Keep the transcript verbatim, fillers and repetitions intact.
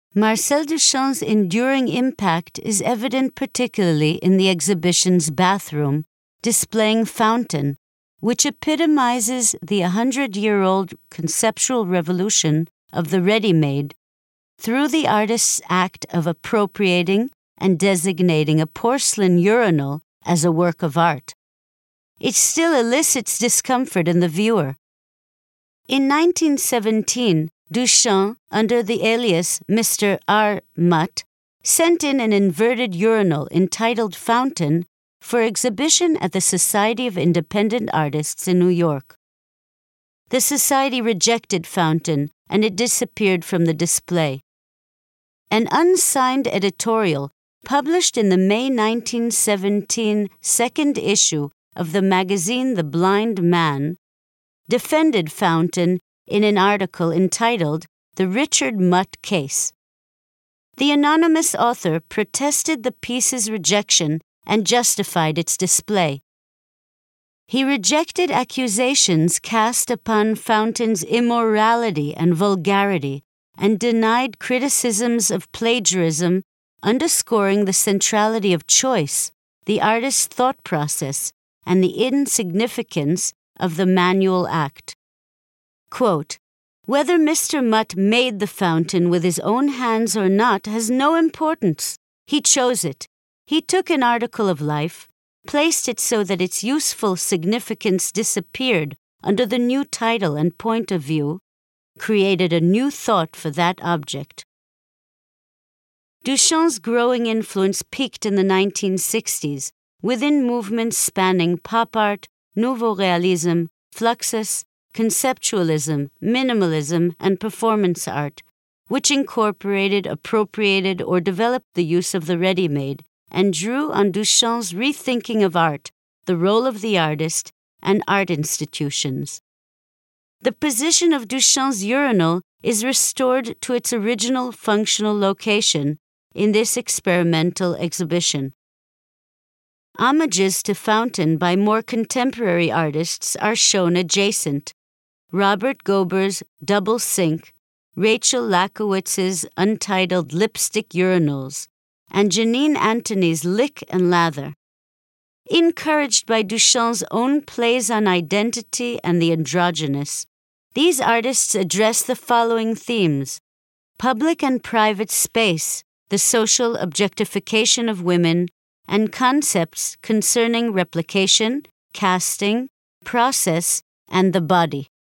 Marcel Duchamp's enduring impact is evident particularly in the exhibition's bathroom, displaying Fountain, which epitomizes the hundred-year-old conceptual revolution of the ready-made through the artist's act of appropriating and designating a porcelain urinal as a work of art. It still elicits discomfort in the viewer. In nineteen seventeen, Duchamp, under the alias Mister R. Mutt, sent in an inverted urinal entitled Fountain for exhibition at the Society of Independent Artists in New York. The society rejected Fountain, and it disappeared from the display. An unsigned editorial published in the May nineteen seventeen second issue of the magazine The Blind Man defended Fountain in an article entitled The Richard Mutt Case. The anonymous author protested the piece's rejection and justified its display. He rejected accusations cast upon Fountain's immorality and vulgarity and denied criticisms of plagiarism, underscoring the centrality of choice, the artist's thought process, and the insignificance of the manual act. Quote, "Whether Mister Mutt made the fountain with his own hands or not has no importance. He chose it. He took an article of life, placed it so that its useful significance disappeared under the new title and point of view, created a new thought for that object." Duchamp's growing influence peaked in the nineteen sixties within movements spanning pop art, nouveau realism, fluxus, conceptualism, minimalism, and performance art, which incorporated, appropriated, or developed the use of the ready-made and drew on Duchamp's rethinking of art, the role of the artist, and art institutions. The position of Duchamp's urinal is restored to its original functional location in this experimental exhibition. Homages to Fountain by more contemporary artists are shown adjacent. Robert Gober's Double Sink, Rachel Lakowitz's untitled Lipstick Urinals, and Janine Antony's Lick and Lather. Encouraged by Duchamp's own plays on identity and the androgynous, these artists address the following themes: public and private space, the social objectification of women, and concepts concerning replication, casting, process, and the body.